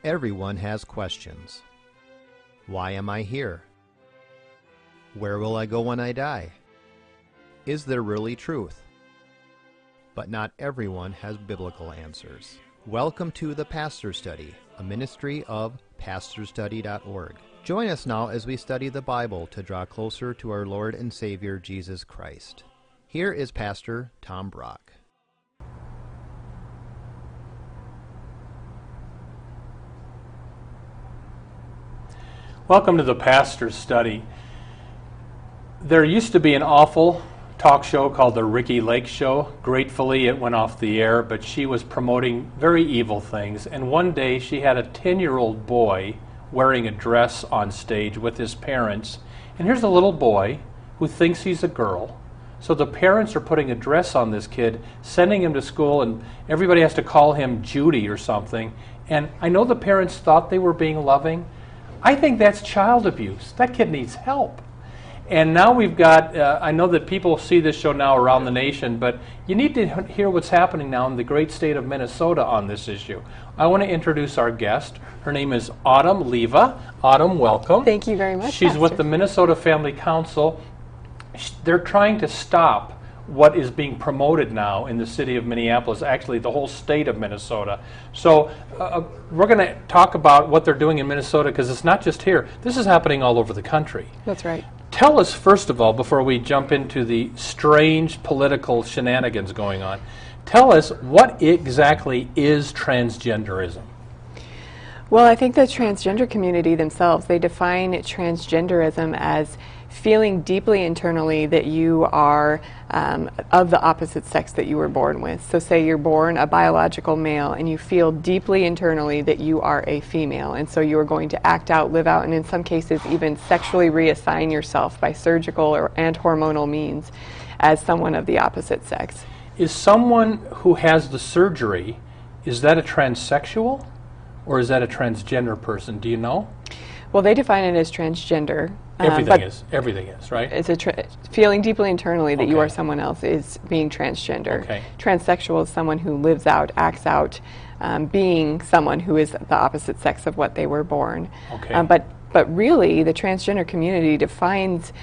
Everyone has questions. Why am I here? Where will I go when I die? Is there really truth? But not everyone has biblical answers. Welcome to The Pastor Study, a ministry of pastorstudy.org. Join us now as we study the Bible to draw closer to our Lord and Savior Jesus Christ. Here is Pastor Tom Brock. Welcome to the Pastor's Study. There used to be an awful talk show called the Ricky Lake Show. Gratefully, it went off the air, but she was promoting very evil things. And one day, she had a 10-year-old boy wearing a dress on stage with his parents. And here's a little boy who thinks he's a girl. So the parents are putting a dress on this kid, sending him to school, and everybody has to call him Judy or something. And I know the parents thought they were being loving. I think that's child abuse. That kid needs help. And now we've got, I know that people see this show now around the nation, but you need to hear what's happening now in the great state of Minnesota on this issue. I want to introduce our guest. Her name is Autumn Leva. Autumn, welcome. Thank you very much, She's Pastor. with the Minnesota Family Council. They're trying to stop what is being promoted now in the city of Minneapolis, actually the whole state of Minnesota. So we're going to talk about what they're doing in Minnesota, because it's not just here. This is happening all over the country. That's right. Tell us, first of all, before we jump into the strange political shenanigans going on, tell us what exactly is transgenderism? Well, I think the transgender community themselves, they define transgenderism as feeling deeply internally that you are of the opposite sex that you were born with. So say you're born a biological male and you feel deeply internally that you are a female, and so you are going to act out, live out, and in some cases even sexually reassign yourself by surgical and hormonal means as someone of the opposite sex. Is someone who has the surgery, is that a transsexual or is that a transgender person? Do you know? Well, they define it as transgender. Everything is, right? It's feeling deeply internally that you Okay. are someone else is being transgender. Okay. Transsexual is someone who lives out, acts out, being someone who is the opposite sex of what they were born. Okay. But really, the transgender community defines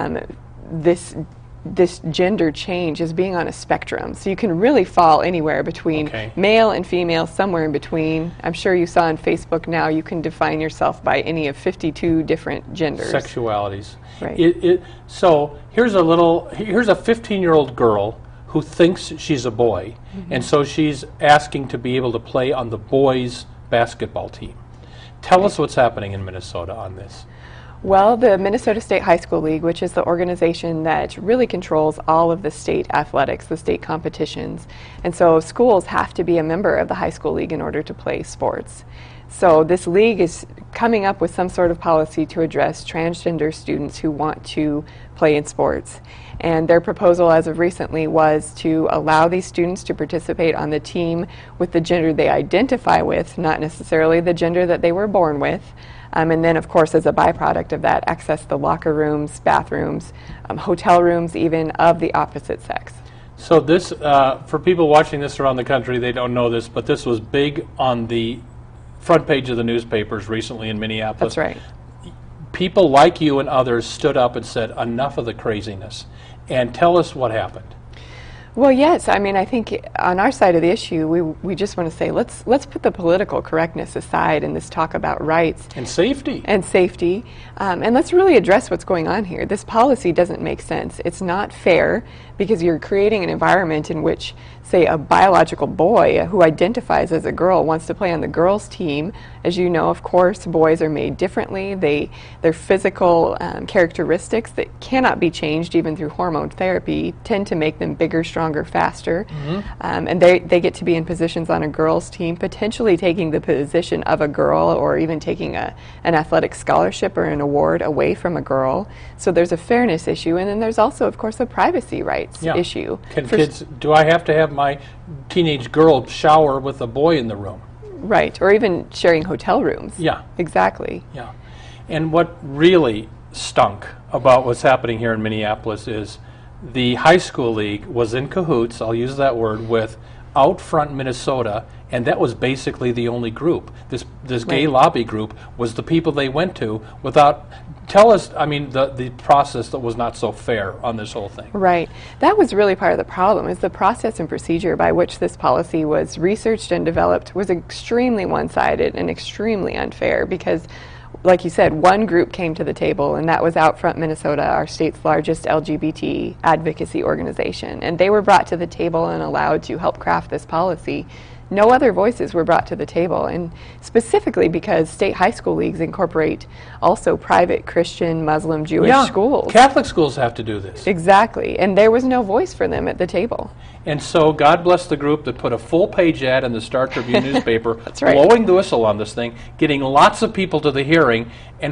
this gender change as being on a spectrum. So you can really fall anywhere between Okay. male and female, somewhere in between. I'm sure you saw on Facebook now you can define yourself by any of 52 different genders. Sexualities. Right. So here's a 15-year-old girl who thinks she's a boy, and so she's asking to be able to play on the boys' basketball team. Tell us what's happening in Minnesota on this. Well, the Minnesota State High School League, which is the organization that really controls all of the state athletics, the state competitions, and so schools have to be a member of the high school league in order to play sports. So this league is coming up with some sort of policy to address transgender students who want to play in sports. And their proposal as of recently was to allow these students to participate on the team with the gender they identify with, not necessarily the gender that they were born with. And then, of course, as a byproduct of that, access the locker rooms, bathrooms, hotel rooms, even of the opposite sex. So this, for people watching this around the country, they don't know this, but this was big on the front page of the newspapers recently in Minneapolis. That's right. People like you and others stood up and said, enough of the craziness. And tell us what happened. Well, yes. I mean, I think on our side of the issue, we just want to say let's put the political correctness aside in this talk about rights and safety. And let's really address what's going on here. This policy doesn't make sense. It's not fair because you're creating an environment in which, say, a biological boy who identifies as a girl wants to play on the girls' team. As you know, of course, boys are made differently. Their physical characteristics that cannot be changed even through hormone therapy tend to make them bigger, stronger, faster. And they get to be in positions on a girls' team, potentially taking the position of a girl or even taking an athletic scholarship or an award away from a girl. So there's a fairness issue. And then there's also, of course, a privacy rights issue. Do I have to have my teenage girl shower with a boy in the room? Right, or even sharing hotel rooms. Yeah. Exactly. Yeah. And what really stunk about what's happening here in Minneapolis is the high school league was in cahoots, I'll use that word, with Outfront Minnesota, and that was basically the only group. This gay Right. lobby group was the people they went to without. Tell us, I mean, the process that was not so fair on this whole thing. Right. That was really part of the problem, is the process and procedure by which this policy was researched and developed was extremely one-sided and extremely unfair because, like you said, one group came to the table, and that was Outfront Minnesota, our state's largest LGBT advocacy organization. And they were brought to the table and allowed to help craft this policy. No other voices were brought to the table, and specifically because state high school leagues incorporate also private Christian, Muslim, Jewish schools. Catholic schools have to do this. Exactly, and there was no voice for them at the table. And so God bless the group that put a full-page ad in the Star Tribune newspaper, That's right. blowing the whistle on this thing, getting lots of people to the hearing, and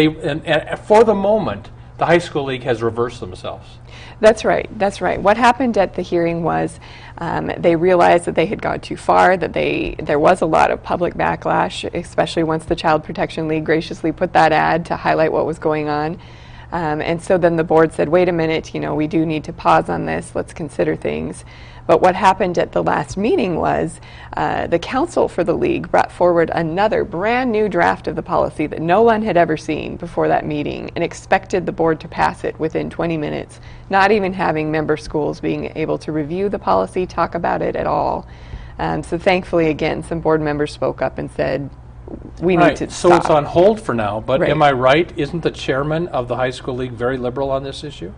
for the moment, the high school league has reversed themselves. That's right. That's right. What happened at the hearing was they realized that they had gone too far, that there was a lot of public backlash, especially once the Child Protection League graciously put that ad to highlight what was going on. And so then the board said, wait a minute, we do need to pause on this. Let's consider things. But what happened at the last meeting was the counsel for the league brought forward another brand new draft of the policy that no one had ever seen before that meeting and expected the board to pass it within 20 minutes, not even having member schools being able to review the policy, talk about it at all. So thankfully, again, some board members spoke up and said, we need to So stop. it's on hold for now, but Right. am I right? Isn't the chairman of the high school league very liberal on this issue?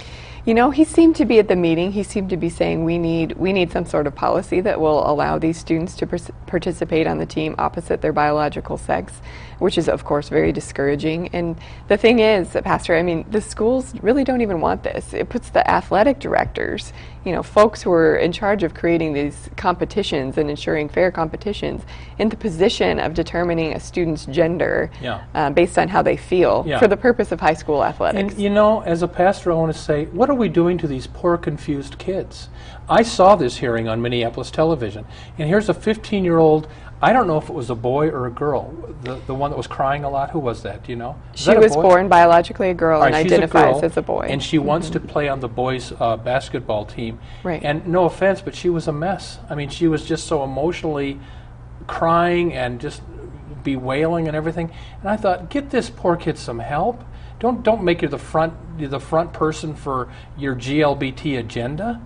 He seemed to be at the meeting. He seemed to be saying we need some sort of policy that will allow these students to participate on the team opposite their biological sex, which is, of course, very discouraging. And the thing is, Pastor, the schools really don't even want this. It puts the athletic directors, folks who are in charge of creating these competitions and ensuring fair competitions, in the position of determining a student's gender based on how they feel for the purpose of high school athletics. And as a pastor, I want to say, what are we doing to these poor, confused kids? I saw this hearing on Minneapolis television, and here's a 15-year-old, I don't know if it was a boy or a girl, the one that was crying a lot. Who was that? Do you know? She was born biologically a girl and she's a identifies girl, as a boy. And she wants to play on the boys' basketball team. Right. And no offense, but she was a mess. She was just so emotionally crying and just bewailing and everything. And I thought, get this poor kid some help. Don't make her the front person for your GLBT agenda.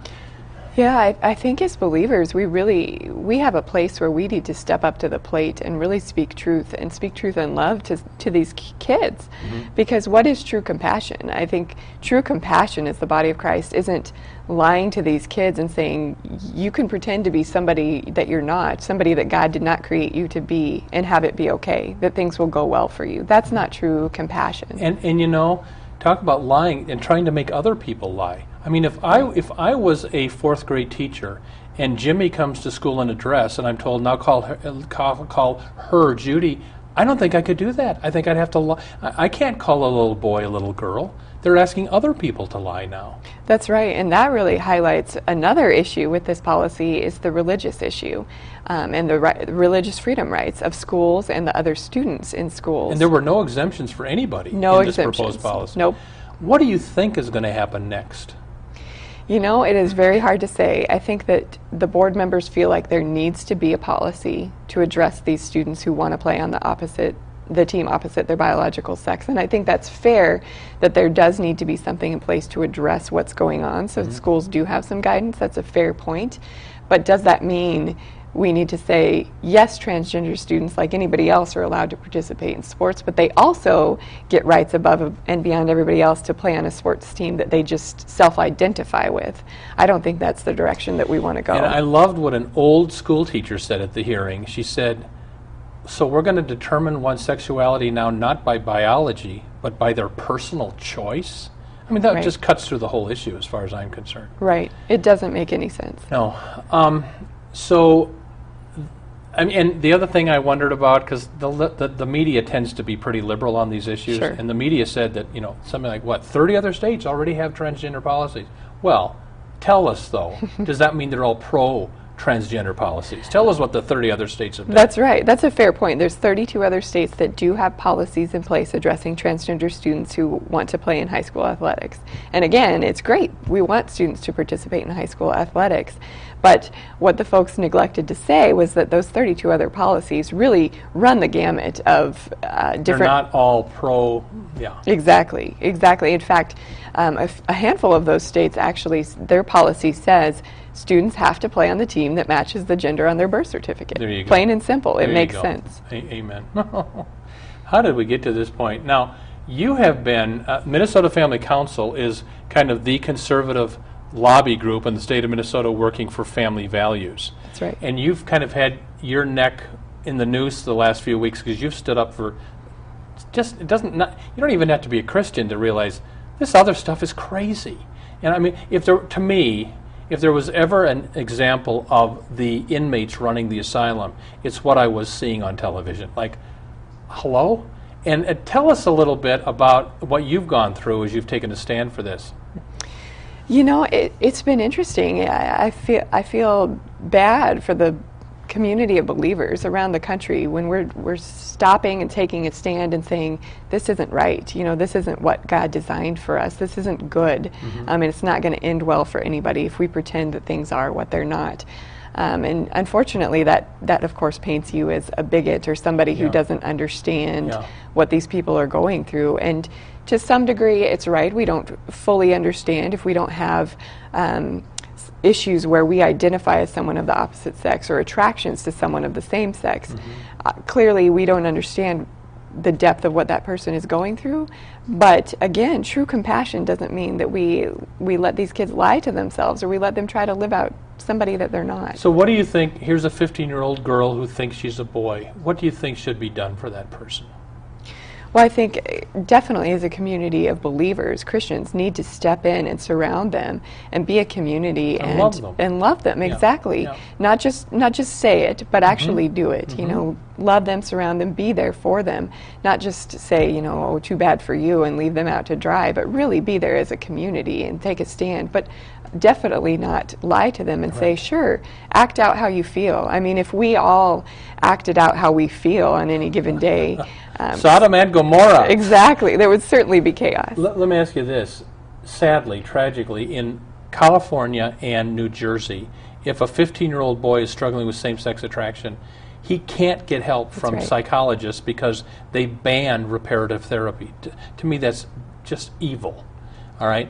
Yeah, I think as believers, we have a place where we need to step up to the plate and really speak truth and love to these kids. Mm-hmm. Because what is true compassion? I think true compassion as the body of Christ isn't lying to these kids and saying, you can pretend to be somebody that you're not, somebody that God did not create you to be, and have it be okay, that things will go well for you. That's not true compassion. And talk about lying and trying to make other people lie. If I was a fourth grade teacher and Jimmy comes to school in a dress and I'm told, now call her Judy, I don't think I could do that. I think I'd have to lie. I can't call a little boy a little girl. They're asking other people to lie now. That's right, and that really highlights another issue with this policy is the religious issue and the religious freedom rights of schools and the other students in schools. And there were no exemptions for anybody in this proposed policy. Nope. What do you think is going to happen next? It is very hard to say. I think that the board members feel like there needs to be a policy to address these students who want to play on the team opposite their biological sex. And I think that's fair that there does need to be something in place to address what's going on so schools do have some guidance. That's a fair point. But does that mean we need to say, yes, transgender students, like anybody else, are allowed to participate in sports, but they also get rights above and beyond everybody else to play on a sports team that they just self-identify with? I don't think that's the direction that we want to go. And I loved what an old school teacher said at the hearing. She said, so we're going to determine one's sexuality now not by biology, but by their personal choice? That Right. just cuts through the whole issue as far as I'm concerned. Right. It doesn't make any sense. No. And the other thing I wondered about, because the media tends to be pretty liberal on these issues, Sure. and the media said that, something like, 30 other states already have transgender policies. Well, tell us, though, does that mean they're all pro transgender policies. Tell us what the 30 other states have done. That's right. That's a fair point. There's 32 other states that do have policies in place addressing transgender students who want to play in high school athletics. And again, it's great. We want students to participate in high school athletics. But what the folks neglected to say was that those 32 other policies really run the gamut of different... They're not all pro, yeah. Exactly. In fact, a handful of those states actually, their policy says students have to play on the team that matches the gender on their birth certificate. There you go. Plain and simple. It makes go. sense. Amen. How did we get to this point? Now, you have been, Minnesota Family Council is kind of the conservative lobby group in the state of Minnesota working for family values. That's right. And you've kind of had your neck in the noose the last few weeks because you've stood up for just, you don't even have to be a Christian to realize this other stuff is crazy. And I mean, if there was ever an example of the inmates running the asylum, it's what I was seeing on television. Like, hello? And tell us a little bit about what you've gone through as you've taken a stand for this. You know, it's been interesting. I feel bad for the community of believers around the country when we're stopping and taking a stand and saying this isn't right. You know, this isn't what God designed for us. This isn't good. And it's not going to end well for anybody if we pretend that things are what they're not. And unfortunately, that of course paints you as a bigot or somebody who doesn't understand what these people are going through. And to some degree, it's right. We don't fully understand if we don't have issues where we identify as someone of the opposite sex or attractions to someone of the same sex. Clearly, we don't understand the depth of what that person is going through. But again, true compassion doesn't mean that we let these kids lie to themselves or we let them try to live out somebody that they're not. So what do you think, here's a 15-year-old girl who thinks she's a boy. What do you think should be done for that person? Well, I think definitely as a community of believers, Christians need to step in and surround them and be a community and love them. And love them, exactly. Yeah. Not just say it, but actually do it. You know, love them, surround them, be there for them. Not just say, you know, oh, too bad for you and leave them out to dry, but really be there as a community and take a stand. But definitely not lie to them and say, sure, act out how you feel. I mean, if we all acted out how we feel on any given day, Sodom and Gomorrah. Exactly. There would certainly be chaos. Let me ask you this. Sadly, tragically, in California and New Jersey, if a 15-year-old boy is struggling with same-sex attraction, he can't get help from psychologists because they ban reparative therapy. To me, that's just evil. All right?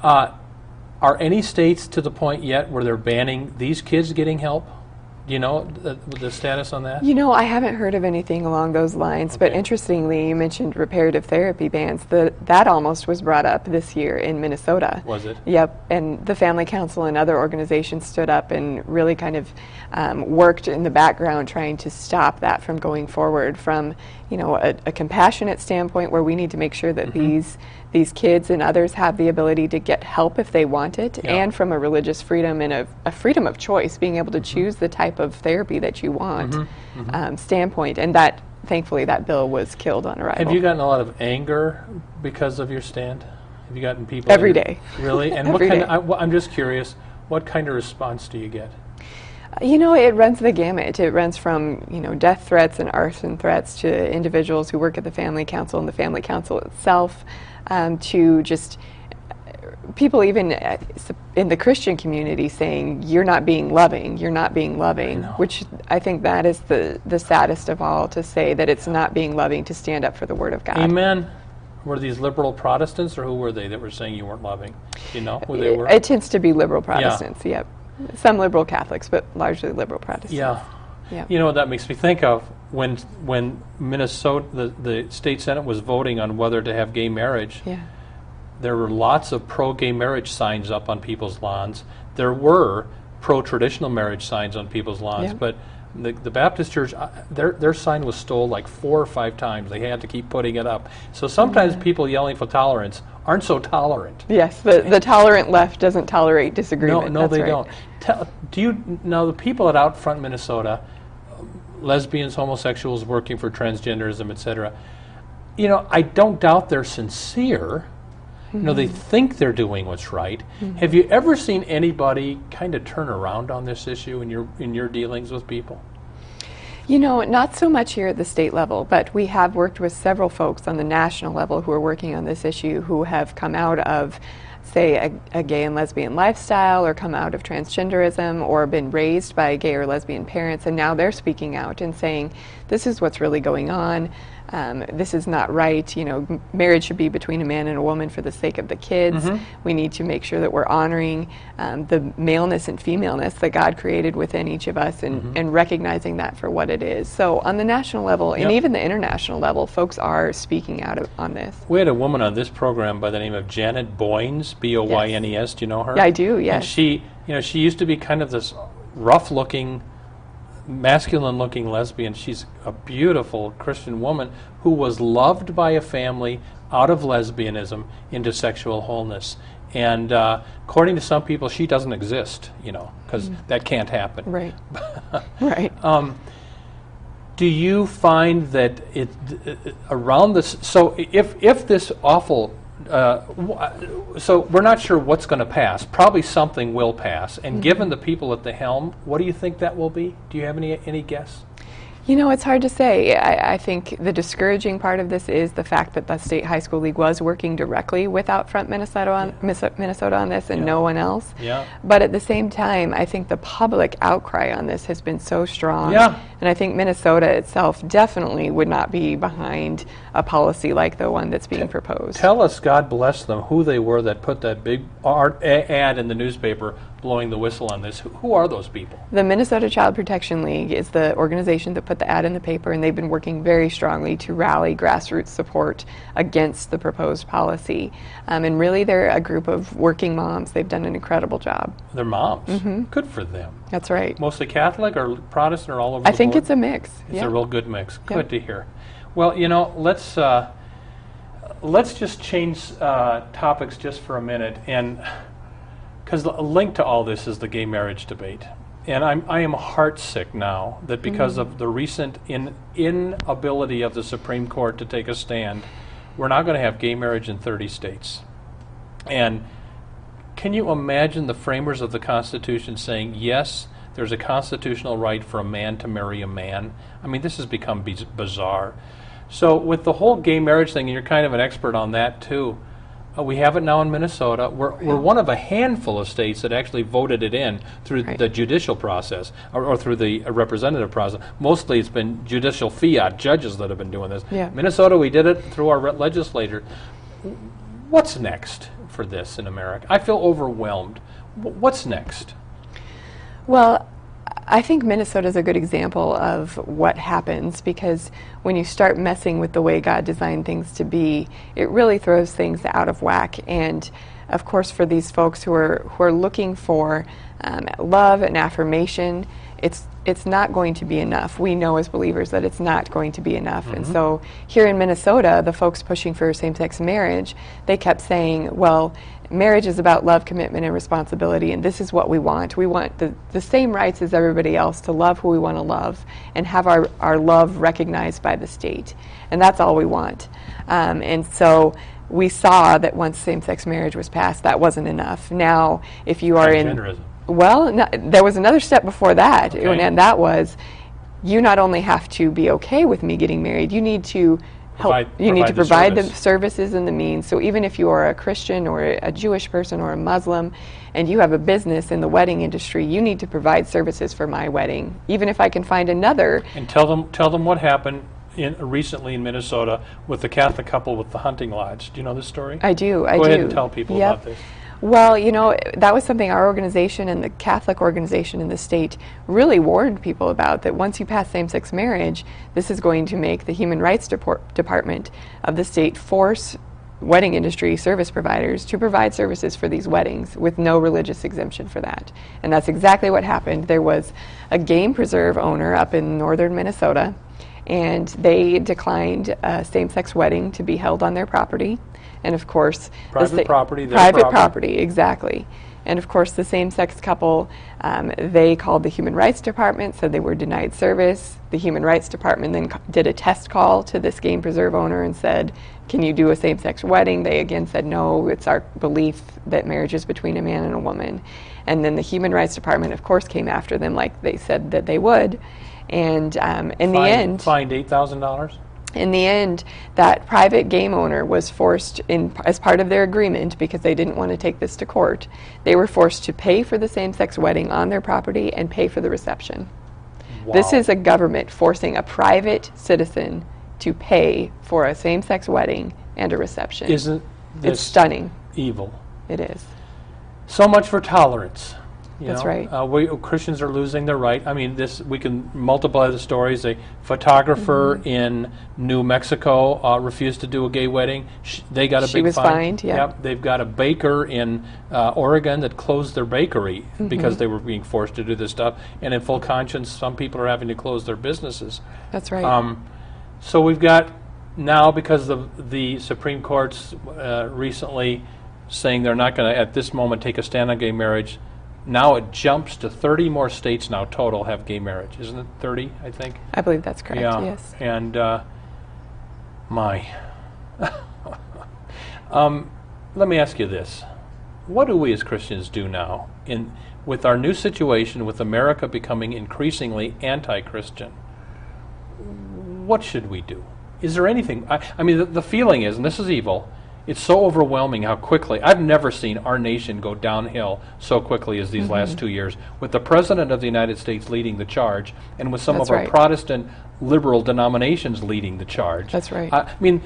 Are any states to the point yet where they're banning these kids getting help? Do you know the status on that? You know, I haven't heard of anything along those lines, but interestingly, you mentioned reparative therapy bans. That almost was brought up this year in Minnesota. Was it? Yep, and the Family Council and other organizations stood up and really kind of worked in the background trying to stop that from going forward from, you know, a compassionate standpoint where we need to make sure that these kids and others have the ability to get help if they want it, and from a religious freedom and a freedom of choice, being able to choose the type of therapy that you want standpoint. And that, thankfully, that bill was killed on arrival. Have you gotten a lot of anger because of your stand? Have you gotten people every day? Really? And Every day. I'm just curious, what kind of response do you get? You know, it runs the gamut. It runs from, you know, death threats and arson threats to individuals who work at the Family Council and the Family Council itself, to just people even in the Christian community saying, you're not being loving, which I think that is the saddest of all, to say that it's not being loving to stand up for the Word of God. Amen. Were these liberal Protestants, or who were they that were saying you weren't loving? Do you know who they were? It tends to be liberal Protestants, yep. Some liberal Catholics, but largely liberal Protestants. Yeah. You know what that makes me think of? When Minnesota, the state Senate was voting on whether to have gay marriage, there were lots of pro-gay marriage signs up on people's lawns. There were pro-traditional marriage signs on people's lawns, but the Baptist Church, their sign was stole like 4 or 5 times. They had to keep putting it up. So sometimes people yelling for tolerance aren't so tolerant. Yes, the tolerant left doesn't tolerate disagreement. No, they don't. Do you know the people at Out Front Minnesota, lesbians, homosexuals working for transgenderism, etc., you know, I don't doubt they're sincere, You know, they think they're doing what's right. Have you ever seen anybody kind of turn around on this issue in your dealings with people? You know, not so much here at the state level, but we have worked with several folks on the national level who are working on this issue who have come out of, say, a gay and lesbian lifestyle, or come out of transgenderism, or been raised by gay or lesbian parents, and now they're speaking out and saying, this is what's really going on. This is not right. You know, marriage should be between a man and a woman for the sake of the kids. We need to make sure that we're honoring the maleness and femaleness that God created within each of us, and recognizing that for what it is. So on the national level, and even the international level, folks are speaking out on this. We had a woman on this program by the name of Janet Boynes, Boynes. Do you know her? Yeah, I do, yes. And she used to be kind of this rough-looking, masculine-looking lesbian. She's a beautiful Christian woman who was loved by a family out of lesbianism into sexual wholeness. And according to some people, she doesn't exist, you know, because that can't happen. Right. Right. Do you find that around this? So if this awful so we're not sure what's going to pass. Probably something will pass. And given the people at the helm, what do you think that will be? Do you have any guess? You know, it's hard to say. I think the discouraging part of this is the fact that the State High School League was working directly with Outfront Minnesota on this, and no one else. Yeah. But at the same time, I think the public outcry on this has been so strong. Yeah. And I think Minnesota itself definitely would not be behind a policy like the one that's being proposed. Tell us, God bless them, who they were that put that big ad in the newspaper blowing the whistle on this. Who are those people? The Minnesota Child Protection League is the organization that put the ad in the paper, and they've been working very strongly to rally grassroots support against the proposed policy. And really, they're a group of working moms. They've done an incredible job. They're moms. Good for them. That's right. Mostly Catholic or Protestant or all over the board? I think it's a mix. It's a real good mix. Good to hear. Well, you know, let's just change topics just for a minute, and because a link to all this is the gay marriage debate. And I am heartsick now that because of the recent inability of the Supreme Court to take a stand, we're not going to have gay marriage in 30 states. And can you imagine the framers of the Constitution saying, yes, there's a constitutional right for a man to marry a man? I mean, this has become bizarre. So with the whole gay marriage thing, and you're kind of an expert on that too, we have it now in Minnesota. We're one of a handful of states that actually voted it in through the judicial process or through the representative process. Mostly it's been judicial fiat judges that have been doing this. Yeah. Minnesota, we did it through our legislature. What's next for this in America? I feel overwhelmed. What's next? Well, I think Minnesota is a good example of what happens, because when you start messing with the way God designed things to be, it really throws things out of whack. And of course, for these folks who are looking for love and affirmation, it's not going to be enough. We know as believers that it's not going to be enough. And so here in Minnesota, the folks pushing for same-sex marriage, they kept saying, well, marriage is about love, commitment, and responsibility, and this is what we want. We want the same rights as everybody else to love who we want to love and have our love recognized by the state. And that's all we want. And so we saw that once same-sex marriage was passed, that wasn't enough. Now, if you are in... Well, no, there was another step before that, and that was, you not only have to be okay with me getting married, you need to provide the services and the means. So even if you are a Christian or a Jewish person or a Muslim and you have a business in the wedding industry, you need to provide services for my wedding, even if I can find another. And tell them what happened recently in Minnesota with the Catholic couple with the hunting lodge. Do you know this story? I do. Go ahead and tell people about this. Well, you know, that was something our organization and the Catholic organization in the state really warned people about, that once you pass same-sex marriage, this is going to make the Human Rights Department of the state force wedding industry service providers to provide services for these weddings with no religious exemption for that. And that's exactly what happened. There was a game preserve owner up in northern Minnesota, and they declined a same-sex wedding to be held on their property. And of course, private property, private property, exactly. And of course, the same-sex couple, they called the Human Rights Department, said they were denied service. The Human Rights Department then did a test call to this game preserve owner and said, can you do a same-sex wedding? They again said, no, it's our belief that marriage is between a man and a woman. And then the Human Rights Department, of course, came after them like they said that they would. And in the end... Fined $8,000? In the end, that private game owner was forced, as part of their agreement, because they didn't want to take this to court, they were forced to pay for the same-sex wedding on their property and pay for the reception. Wow. This is a government forcing a private citizen to pay for a same-sex wedding and a reception. Isn't this it's stunning. Evil? It is. So much for tolerance. That's right. Christians are losing their right. I mean, we can multiply the stories. A photographer in New Mexico refused to do a gay wedding. They got a big fine. She was fined, yeah. Yep. They've got a baker in Oregon that closed their bakery because they were being forced to do this stuff. And in full conscience, some people are having to close their businesses. That's right. So we've got now, because of the Supreme Court's recently saying they're not going to, at this moment, take a stand on gay marriage, now it jumps to 30 more states now total have gay marriage. Isn't it 30, I think? I believe that's correct, yeah. Yes. And let me ask you this. What do we as Christians do now with our new situation with America becoming increasingly anti-Christian? What should we do? Is there anything? I mean, the feeling is, and this is evil, it's so overwhelming how quickly. I've never seen our nation go downhill so quickly as these last 2 years, with the President of the United States leading the charge, and with some That's of our right. Protestant liberal denominations leading the charge. That's right. I mean,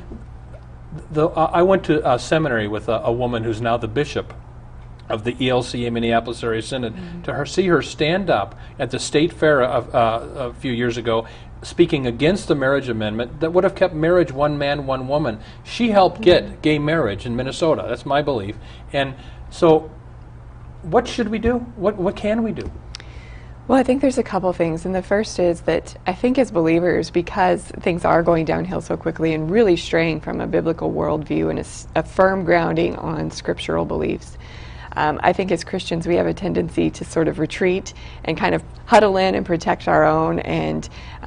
I went to a seminary with a woman who's now the bishop of the ELCA Minneapolis Area Synod. To see her stand up at the state fair a few years ago, speaking against the marriage amendment that would have kept marriage one man, one woman. She helped get gay marriage in Minnesota. That's my belief. And so what should we do? What can we do? Well, I think there's a couple things. And the first is that I think as believers, because things are going downhill so quickly and really straying from a biblical worldview and a firm grounding on scriptural beliefs, I think as Christians we have a tendency to sort of retreat and kind of huddle in and protect our own and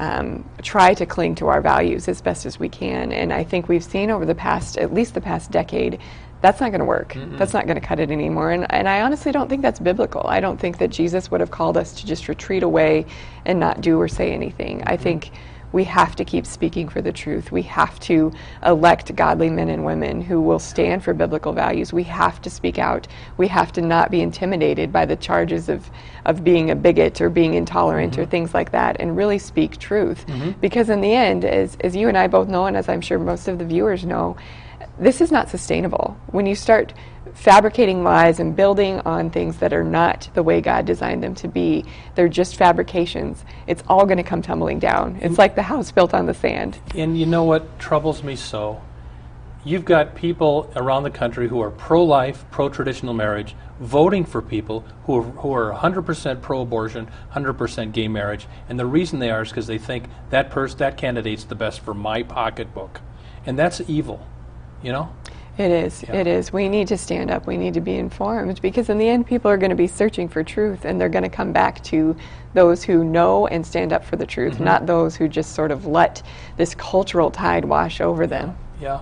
try to cling to our values as best as we can. And I think we've seen over at least the past decade, that's not going to work. That's not going to cut it anymore. And I honestly don't think that's biblical. I don't think that Jesus would have called us to just retreat away and not do or say anything. I think we have to keep speaking for the truth. We have to elect godly men and women who will stand for biblical values. We have to speak out. We have to not be intimidated by the charges of being a bigot or being intolerant or things like that, and really speak truth. Because in the end, as you and I both know, and as I'm sure most of the viewers know, this is not sustainable. When you start fabricating lies and building on things that are not the way God designed them to be, they're just fabrications, it's all going to come tumbling down. It's like the house built on the sand. And you know what troubles me so? You've got people around the country who are pro-life, pro-traditional marriage, voting for people who are 100% pro-abortion, 100% gay marriage, and the reason they are is because they think that candidate's the best for my pocketbook. And that's evil, you know? It is. Yeah. It is. We need to stand up. We need to be informed, because in the end, people are going to be searching for truth, and they're going to come back to those who know and stand up for the truth, not those who just sort of let this cultural tide wash over them. Yeah.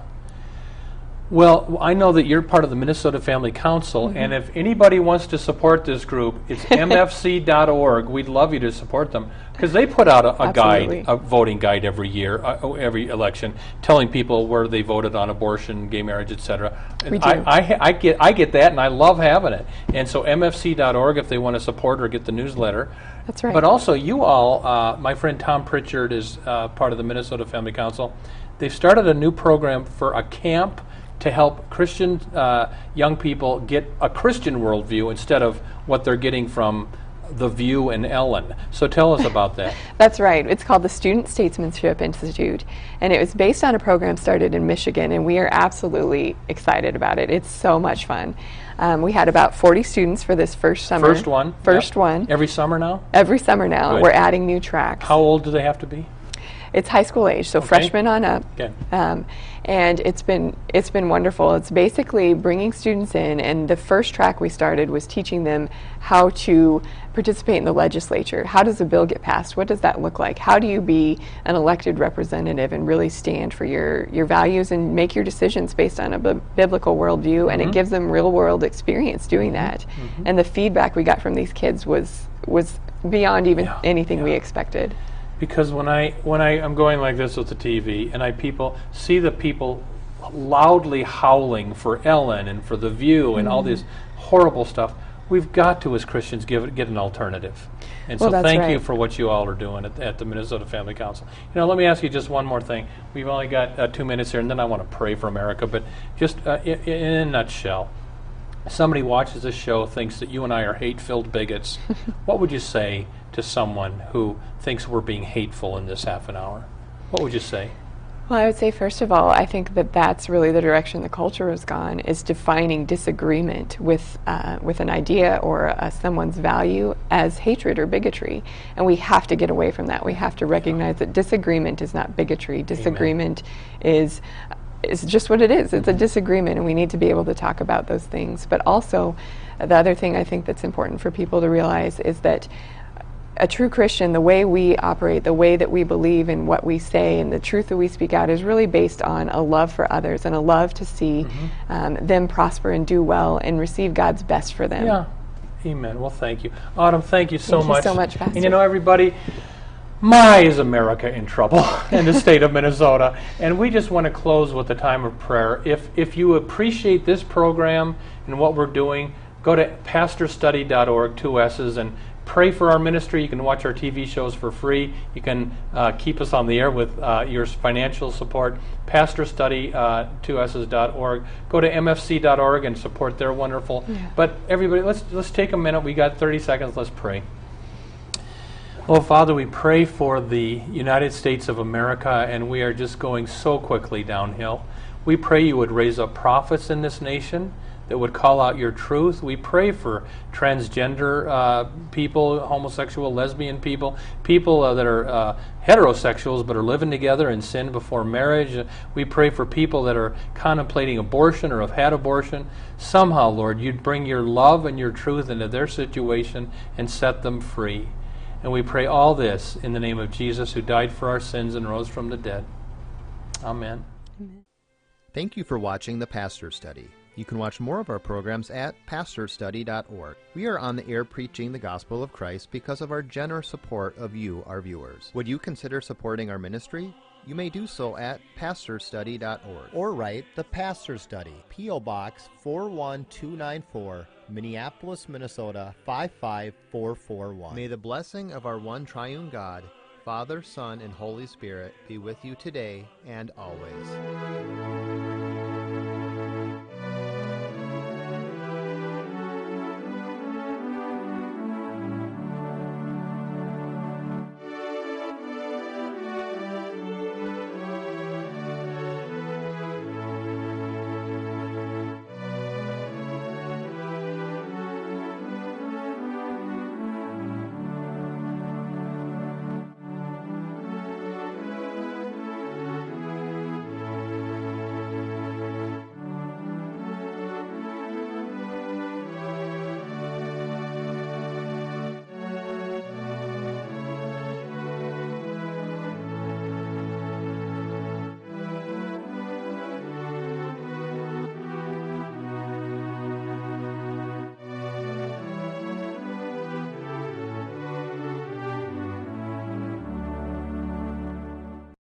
Well, I know that you're part of the Minnesota Family Council, and if anybody wants to support this group, it's mfc.org. We'd love you to support them, because they put out a guide, a voting guide every year, every election, telling people where they voted on abortion, gay marriage, etc. We do. I get that, and I love having it. And so mfc.org if they want to support or get the newsletter. That's right. But also, you all, my friend Tom Pritchard is part of the Minnesota Family Council. They've started a new program for a camp to help Christian young people get a Christian worldview instead of what they're getting from The View and Ellen. So tell us about that. That's right. It's called the Student Statesmanship Institute, and it was based on a program started in Michigan, and we are absolutely excited about it. It's so much fun. We had about 40 students for this first summer. First one? First one. Every summer now? Every summer now. Good. We're adding new tracks. How old do they have to be? It's high school age, so Okay. freshmen on up. Okay. And it's been wonderful. It's basically bringing students in, and the first track we started was teaching them how to participate in the legislature. How does a bill get passed? What does that look like? How do you be an elected representative and really stand for your values and make your decisions based on a biblical worldview? And it gives them real world experience doing that. And the feedback we got from these kids was beyond even anything we expected. Because when I'm going like this with the TV and I see the people loudly howling for Ellen and for The View and all this horrible stuff, we've got to, as Christians, get an alternative. And Well, so that's thank you right. for what you all are doing at the Minnesota Family Council. Let me ask you just one more thing. We've only got 2 minutes here, and then I want to pray for America. But just in a nutshell, somebody watches this show, thinks that you and I are hate-filled bigots. What would you say to someone who thinks we're being hateful in this half an hour? What would you say? Well, I would say, first of all, I think that's really the direction the culture has gone, is defining disagreement with an idea or someone's value as hatred or bigotry. And we have to get away from that. We have to recognize that disagreement is not bigotry. Disagreement is just what it is. It's a disagreement, and we need to be able to talk about those things. But also, the other thing I think that's important for people to realize is that a true Christian, the way we operate, the way that we believe in what we say, and the truth that we speak out is really based on a love for others and a love to see them prosper and do well and receive God's best for them. Yeah. Amen. Well, thank you. Autumn, thank you so Thank you much. so much, Pastor. And everybody, is America in trouble in the state of Minnesota. And we just want to close with a time of prayer. If you appreciate this program and what we're doing, go to pastorstudy.org, 2 S's, and pray for our ministry. You can watch our TV shows for free. You can keep us on the air with your financial support. PastorStudy2S's.org. Go to MFC.org and support their wonderful. Yeah. But everybody, let's take a minute. We got 30 seconds. Let's pray. Oh, Father, we pray for the United States of America, and we are just going so quickly downhill. We pray you would raise up prophets in this nation that would call out your truth. We pray for transgender people, homosexual, lesbian people, people that are heterosexuals but are living together in sin before marriage. We pray for people that are contemplating abortion or have had abortion. Somehow, Lord, you'd bring your love and your truth into their situation and set them free. And we pray all this in the name of Jesus, who died for our sins and rose from the dead. Amen. Thank you for watching The Pastor Study. You can watch more of our programs at pastorstudy.org. We are on the air preaching the gospel of Christ because of our generous support of you, our viewers. Would you consider supporting our ministry? You may do so at pastorstudy.org. Or write The Pastor Study, P.O. Box 41294, Minneapolis, Minnesota 55441. May the blessing of our one triune God, Father, Son, and Holy Spirit be with you today and always.